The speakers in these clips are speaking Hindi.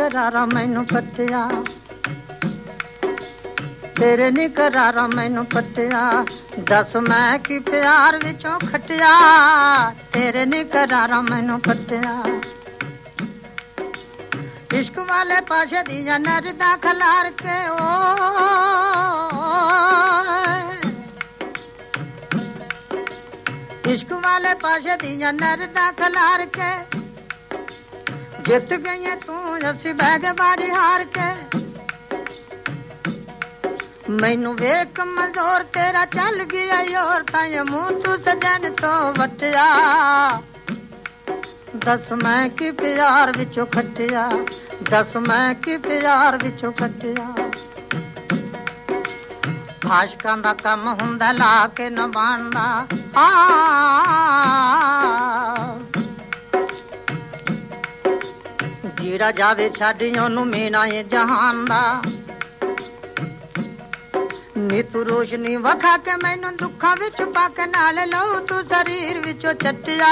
करारा मैनू पटिया तेरे नी करारा मैनू पटिया दस मैं की प्यार विचों खटिया तेरे नी करारा मैनू पटिया इश्क वाले पाशे दिया नरदा खलार के ओ इश्क वाले पाशे दिया नरदा खलार के जित गई तू असी बैग बारी हार के मैनू वेख कमजोर तेरा चल गया योर ताए मुंह तू सजन तो वटिया दस मैं की प्यार विचों खटिया दस मैं की प्यार विचों खटिया आशकां दा कम हुंदा ला के न बांदा जीड़ा जावे छड्ड ओनू मीना ए जहान दा नी तू रोशनी वखा के मैनू दुखा विच पक नाल लऊ तू शरीर विचों चटिया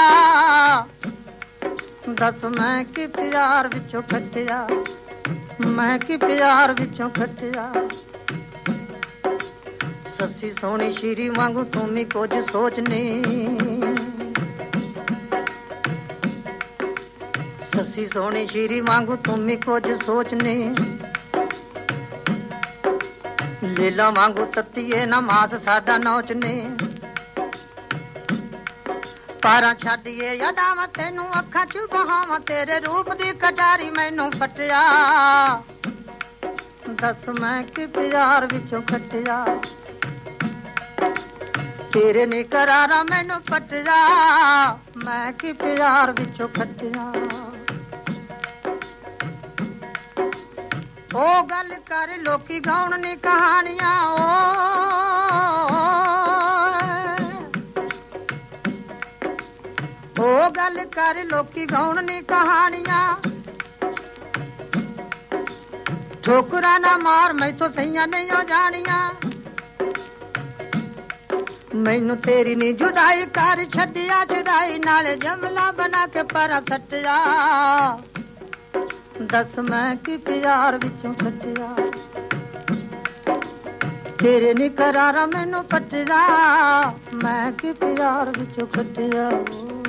दस मैं की प्यार विचों खटिया मैं की प्यार विचों खटिया ससी सोहनी श्री वांगू तू भी कुछ सोचनी ससी सोहनी श्री वांगू तू भी कुछ सोचनी लीला वांगू तत्तीए ना मास साडा नौचने पारा छड्डिए यादां तेनू अखां च बहावां तेरे रूप दी कटारी मैनू फटिया दस मैं की प्यार विचों खटिया तेरे नी करारा मैनू पटिया मैं की प्यार विचों खटिया ओ गल कर लोकी गाउण नी कहानियां ओ गल कर लोकी गाउण नी कहानियां ठोकरा ना मार मैं तो सैया नहीं हो जानियां मैनू तेरी नी जुदाई कर छड्डिया जुदाई नाले जमला बना के परा सटिया दस मैं की प्यार विचों खटिया तेरे नी करारा मैनू पटिया मैं की प्यार विचों खटिया